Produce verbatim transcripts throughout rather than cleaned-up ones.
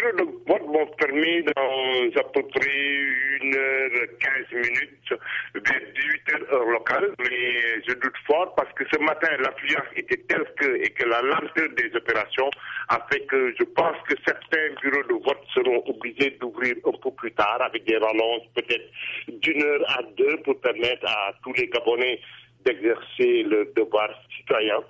bureaux de vote m'ont permis dans à peu près une heure quinze minutes, vers dix-huit heures heure locale, mais je doute fort parce que ce matin, l'affluence était telle que, et que la lenteur des opérations a fait que je pense que certains bureaux de vote seront obligés d'ouvrir un peu plus tard avec des rallonges peut-être d'une heure à deux pour permettre à tous les Gabonais d'exercer le devoir citoyen.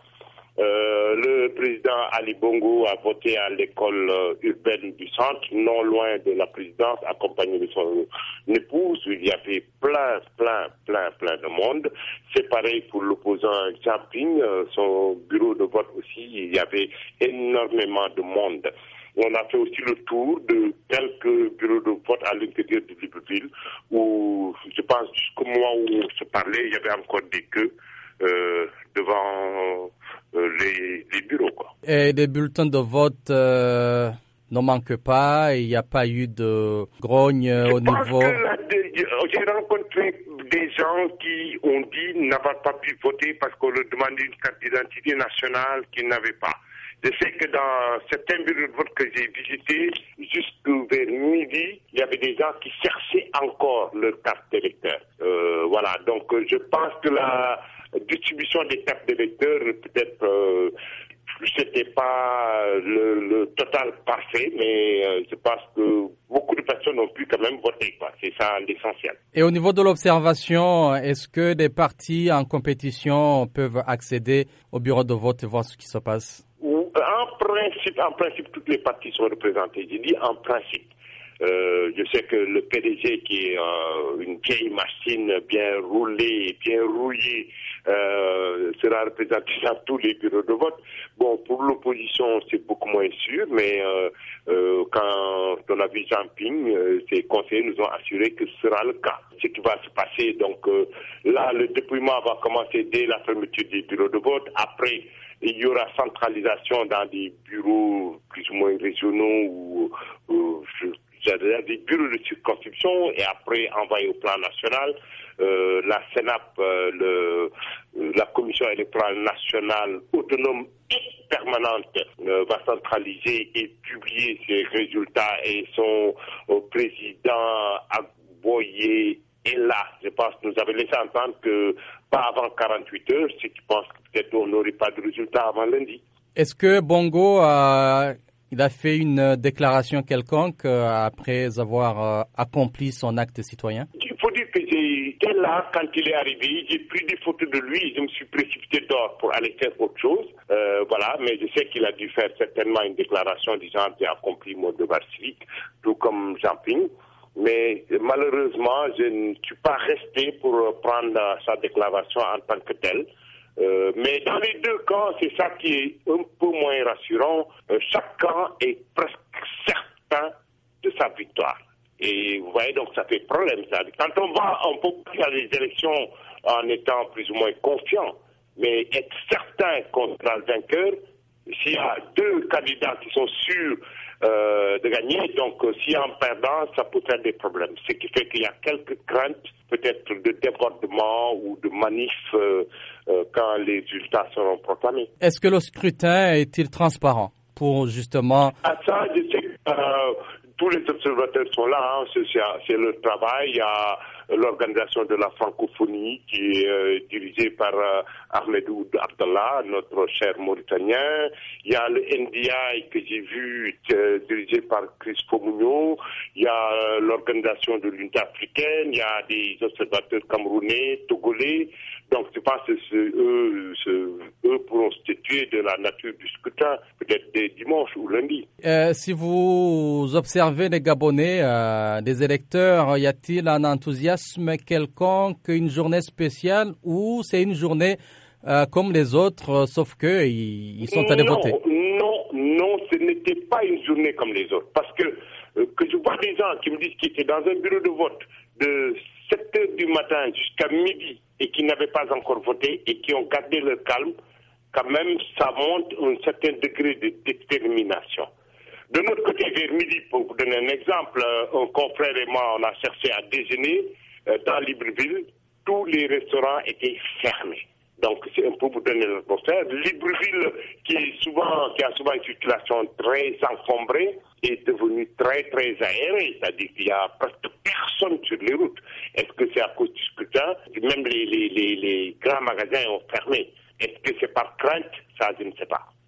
Euh, le président Ali Bongo a voté à l'école euh, urbaine du centre, non loin de la présidence, accompagné de son épouse. Il y avait plein, plein, plein, plein de monde. C'est pareil pour l'opposant Jamping, euh, son bureau de vote aussi, il y avait énormément de monde. On a fait aussi le tour de quelques bureaux de vote à l'intérieur de Libreville où, je pense, jusqu'au moment où on se parlait, il y avait encore des queues euh, devant euh, les, les bureaux, quoi. Et des bulletins de vote euh, ne manquent pas, il n'y a pas eu de grogne je au niveau... La, j'ai rencontré des gens qui ont dit n'avoir pas pu voter parce qu'on leur demandait une carte d'identité nationale qu'ils n'avaient pas. Je sais que dans certains bureaux de vote que j'ai visités, jusque vers midi, il y avait des gens qui cherchaient encore leur carte d'électeur. Euh, voilà, donc je pense que la distribution des cartes d'électeurs, peut-être, euh, c'était pas le, le total parfait, mais euh, je pense que beaucoup de personnes ont pu quand même voter, quoi. C'est ça l'essentiel. Et au niveau de l'observation, est-ce que des partis en compétition peuvent accéder au bureau de vote et voir ce qui se passe? En principe, en principe, toutes les parties sont représentées. J'ai dit en principe. Euh, je sais que le P D G, qui est euh, une vieille machine bien roulée, bien rouillée, euh, sera représenté dans tous les bureaux de vote. Bon, pour l'opposition, c'est beaucoup moins sûr, mais euh, euh, quand on a vu Jamping, euh, ses conseillers nous ont assuré que ce sera le cas. Ce qui va se passer, donc euh, là, le dépouillement va commencer dès la fermeture des bureaux de vote. Après, il y aura centralisation dans des bureaux plus ou moins régionaux ou, ou des bureaux de circonscription et après envoyé au plan national. Euh, la CENAP, euh, le, la Commission électorale nationale autonome et permanente euh, va centraliser et publier ses résultats et son euh, président Aboye est là. Je pense que nous avons laissé entendre que pas avant quarante-huit heures, ce qui pense que peut-être on n'aurait pas de résultats avant lundi. Est-ce que Bongo a, il a fait une déclaration quelconque après avoir accompli son acte citoyen? Il faut dire que j'étais là quand il est arrivé, j'ai pris des photos de lui, je me suis précipité dehors pour aller faire autre chose. Euh, voilà, mais je sais qu'il a dû faire certainement une déclaration disant j'ai accompli mon devoir civique, tout comme Jamping. Mais malheureusement, je ne suis pas resté pour prendre sa déclaration en tant que telle. Euh, mais dans les deux camps, c'est ça qui est un peu moins rassurant. Euh, chaque camp est presque certain de sa victoire. Et vous voyez, donc ça fait problème, ça. Quand on va, on peut faire les élections en étant plus ou moins confiant, mais être certain contre le vainqueur, s'il y a deux candidats qui sont sûrs euh, de gagner, donc euh, si en perdant, ça peut faire des problèmes. Ce qui fait qu'il y a quelques craintes, peut-être de débordement ou de manif euh, euh, quand les résultats seront proclamés. Est-ce que le scrutin est-il transparent pour justement... À ça, je sais que euh, tous les observateurs sont là, hein, c'est, c'est leur travail. Il y a l'organisation de la francophonie qui est euh, dirigée par euh, Ahmedou Abdallah, notre cher Mauritanien. Il y a le N D I que j'ai vu euh, dirigé par Chris Fomunyo. Il y a euh, l'organisation de l'unité africaine. Il y a des observateurs camerounais, togolais. Donc je pense que c'est eux, c'est, eux pourront statuer de la nature du scrutin, peut-être dès dimanche ou lundi. Euh, si vous observez les Gabonais, euh, des électeurs, y a-t-il un enthousiasme quelconque, une journée spéciale ou c'est une journée euh, comme les autres, euh, sauf que ils, ils sont allés non, voter? Non, non, ce n'était pas une journée comme les autres. Parce que, euh, que je vois des gens qui me disent qu'ils étaient dans un bureau de vote de sept heures du matin jusqu'à midi et qui n'avaient pas encore voté et qui ont gardé leur calme, quand même, ça montre un certain degré de détermination. De notre côté, vers midi, pour vous donner un exemple, un confrère et moi, on a cherché à déjeuner euh, dans Libreville. Tous les restaurants étaient fermés. Donc, c'est un peu pour donner l'atmosphère. Libreville, qui est souvent, qui a souvent une situation très encombrée, est devenu très, très aéré, c'est-à-dire qu'il y a presque personne sur les routes. Est-ce que c'est à cause du scrutin? Même les, les, les, les grands magasins ont fermé. Est-ce que c'est par crainte? Ça, je ne sais pas.